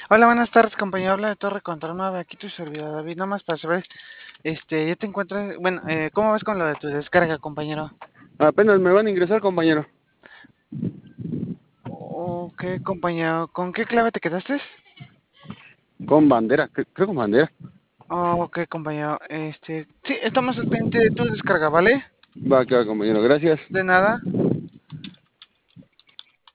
Hola, buenas tardes, compañero. Habla de Torre contra 9, aquí tu servidor David. Nada más para saber, ya te encuentras, bueno, ¿cómo vas con lo de tu descarga, compañero? Apenas me van a ingresar, compañero. Ok, compañero, ¿con qué clave te quedaste? Con bandera, creo con bandera. Ok, compañero, sí, estamos al pendiente de tu descarga, ¿vale? Va, que va, compañero, gracias. De nada.